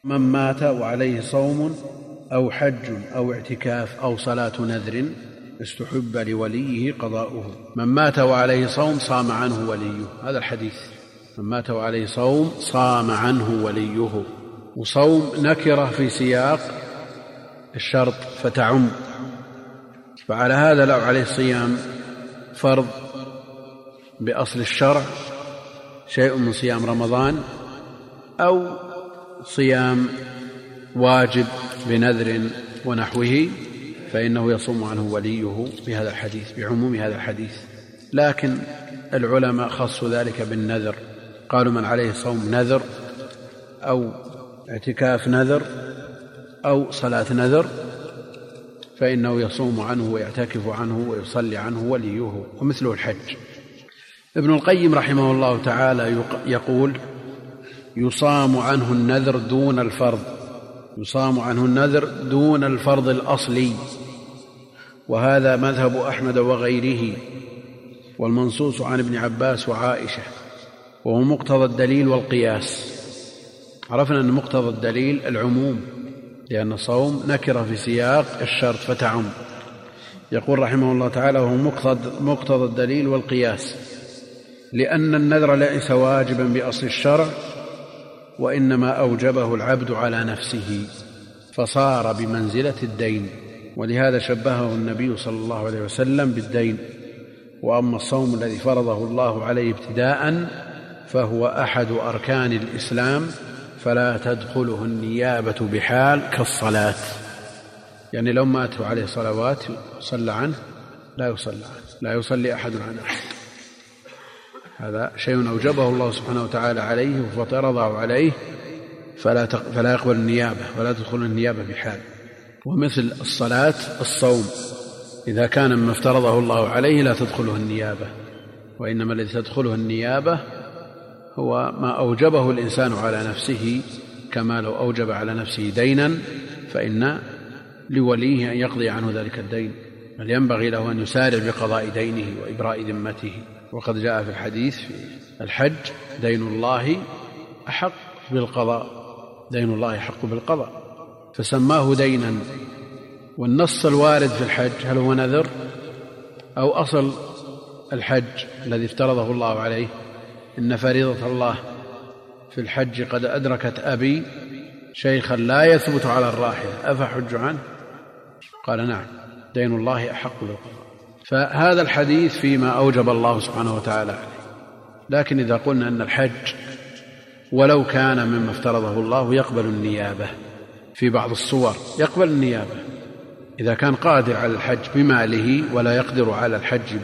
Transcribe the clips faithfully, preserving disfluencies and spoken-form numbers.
من مات وعليه صوم أو حج أو اعتكاف أو صلاة نذر استحب لوليه قضاؤه. من مات وعليه صوم صام عنه وليه، هذا الحديث. من مات وعليه صوم صام عنه وليه. وصوم نكرة في سياق الشرط فتعم، فعلى هذا لو عليه صيام فرض بأصل الشرع شيء من صيام رمضان أو صيام واجب بنذر ونحوه فإنه يصوم عنه وليه بهذا الحديث، بعموم هذا الحديث. لكن العلماء خصوا ذلك بالنذر، قالوا من عليه صوم نذر أو اعتكاف نذر أو صلاة نذر فإنه يصوم عنه ويعتكف عنه ويصلي عنه وليه، ومثله الحج. ابن القيم رحمه الله تعالى يقول: يصام عنه النذر دون الفرض، يصام عنه النذر دون الفرض الأصلي، وهذا مذهب أحمد وغيره، والمنصوص عن ابن عباس وعائشة، وهو مقتضى الدليل والقياس. عرفنا أن مقتضى الدليل العموم، لأن الصوم نكرة في سياق الشرط فتعم. يقول رحمه الله تعالى: وهو مقتضى الدليل والقياس، لأن النذر ليس واجبا بأصل الشرع، وإنما أوجبه العبد على نفسه فصار بمنزلة الدين، ولهذا شبهه النبي صلى الله عليه وسلم بالدين. وأما الصوم الذي فرضه الله عليه ابتداء فهو أحد أركان الإسلام، فلا تدخله النيابة بحال كالصلاة. يعني لو مات عليه صلوات صلى عنه لا يصلى عنه، لا يصلي أحد عنه، هذا شيء أوجبه الله سبحانه وتعالى عليه وفرضه عليه، فلا فلا يقبل النيابة ولا تدخل النيابة بحال. ومثل الصلاة الصوم، إذا كان مما افترضه الله عليه لا تدخله النيابة، وإنما الذي تدخله النيابة هو ما أوجبه الإنسان على نفسه، كما لو أوجب على نفسه دينا فإن لوليه أن يقضي عنه ذلك الدين، بل ينبغي له أن يسارع بقضاء دينه وإبراء ذمته. وقد جاء في الحديث في الحج: دين الله أحق بالقضاء، دين الله أحق بالقضاء، فسماه دينا. والنص الوارد في الحج هل هو نذر أو أصل الحج الذي افترضه الله عليه؟ إن فريضة الله في الحج قد أدركت أبي شيخا لا يثبت على الراحلة أفحج عنه؟ قال: نعم، دين الله أحق بالقضاء. فهذا الحديث فيما أوجب الله سبحانه وتعالى عليه. لكن إذا قلنا أن الحج ولو كان مما افترضه الله يقبل النيابة في بعض الصور، يقبل النيابة إذا كان قادر على الحج بماله ولا يقدر على الحج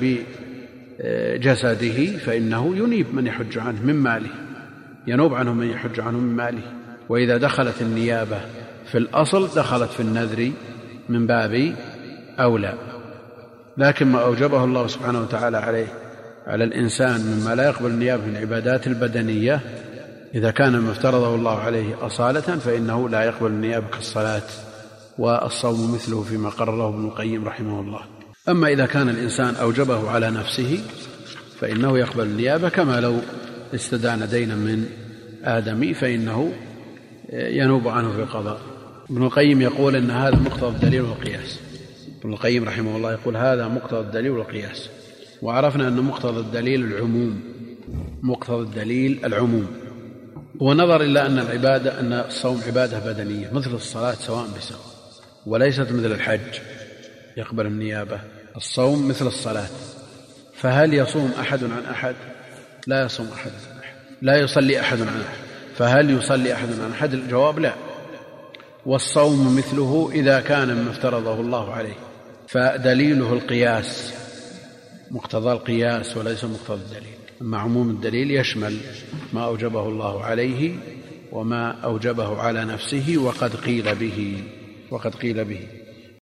بجسده، فإنه ينيب من يحج عنه من ماله، ينوب عنه من يحج عنه من ماله. وإذا دخلت النيابة في الأصل دخلت في النذر من باب أولى. لكن ما أوجبه الله سبحانه وتعالى عليه على الإنسان مما لا يقبل النيابة من العبادات البدنية، إذا كان ما افترضه الله عليه أصالة فإنه لا يقبل النيابة كالصلاة، والصوم مثله فيما قرره ابن القيم رحمه الله. أما إذا كان الإنسان أوجبه على نفسه فإنه يقبل النيابة، كما لو استدان دينا من آدمي فإنه ينوب عنه في القضاء. ابن القيم يقول أن هذا مقتضى الدليل والقياس. ابن القيم رحمه الله يقول هذا مقتضى الدليل والقياس. وعرفنا أن مقتضى الدليل العموم، مقتضى الدليل العموم. ونظر إلى أن العبادة أن الصوم عبادة بدنية مثل الصلاة سواء بسواء، وليست مثل الحج يقبل النيابة. الصوم مثل الصلاة، فهل يصوم أحد عن أحد؟ لا يصوم أحد عن أحد، لا يصلي أحد عن أحد. فهل يصلي أحد عن أحد؟ الجواب لا. والصوم مثله إذا كان مما افترضه الله عليه، فدليله القياس، مقتضى القياس وليس مقتضى الدليل. أما عموم الدليل يشمل ما أوجبه الله عليه وما أوجبه على نفسه وقد قيل به وقد قيل به